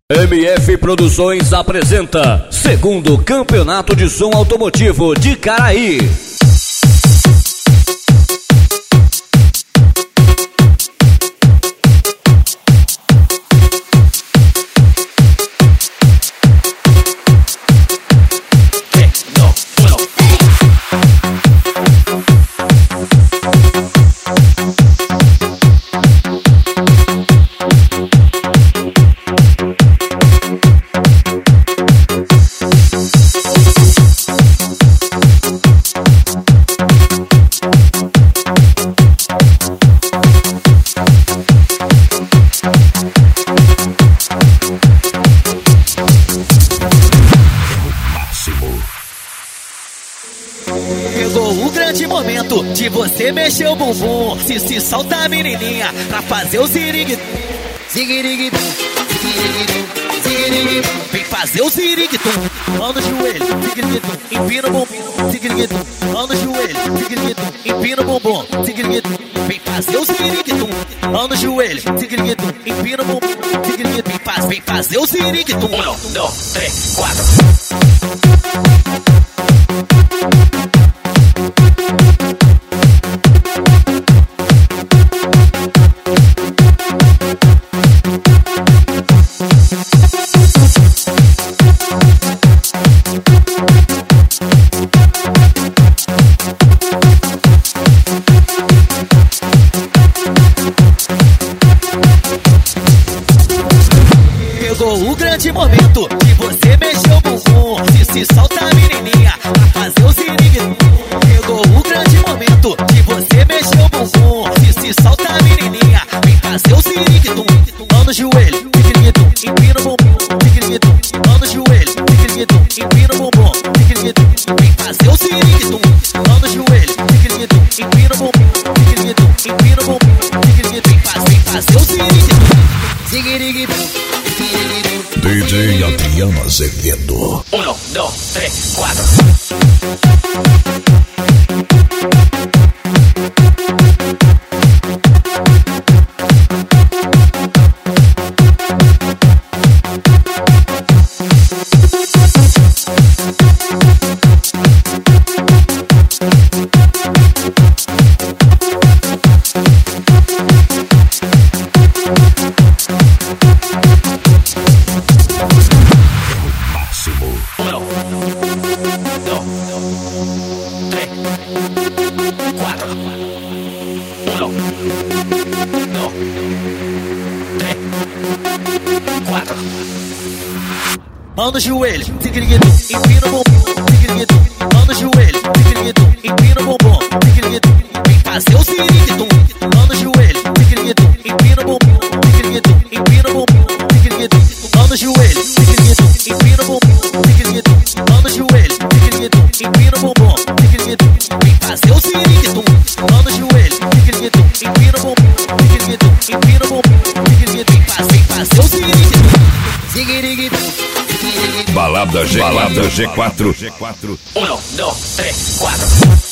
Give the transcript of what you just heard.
MF Produções apresenta segundo Campeonato de Som Automotivo de Caraí. Chegou o grande momento de você mexer o bumbum. Se solta a menininha pra fazer o ziriguidum. Ziriguidum, ziriguidum, ziriguidum. Vem fazer o ziriguidum. Mão no joelho, ziriguidum. Empina o bumbum, ziriguidum. Mão no joelho, ziriguidum. Empina o bumbum, ziriguidum. Vem fazer o ziriguidum. Mão no joelho, ziriguidum. Empina o bumbum, ziriguidum. Vem fazer o ziriguidum. 1, 2, 3, 4. Chegou o grande momento de você mexer o bumbum. Se solta a menininha pra fazer o ziriguidum. Chegou o grande momento de você mexer o bumbum. Se solta a menininha, vem fazer o ziriguidum. Mão no joelho, ziriguidum. Empina o bumbum, ziriguidum. Mão no joelho, ziriguidum. Empina o bumbum, ziriguidum. Vem fazer o ziriguidum. Mão no joelho, ziriguidum. Empina o bumbum, ziriguidum. Empina o bumbum, ziriguidum. Vem fazer o ziriguidum. Ziriguidum. DJ Adriano Azevedo. 1, 2, 3, 4. Mão no joelho, ziriguidum, empina o bumbum, ziriguidum. Mão no joelho, ziriguidum, empina o bumbum, ziriguidum. Vem fazer o ziriguidum. Mão no joelho, ziriguidum, empina o bumbum, ziriguidum. Empina o bumbum, ziriguidum. Mão no joelho, ziriguidum, empina o bumbum, ziriguidum. Mão no joelho, ziriguidum, empina o bumbum, ziriguidum. Vem fazer o ziriguidum. Mão no joelho, ziriguidum, empina o bumbum, ziriguidum. Empina o bumbum, ziriguidum. Vem fazer o ziriguidum. Ziriguidum. Balada G4. 1, 2, 3, 4.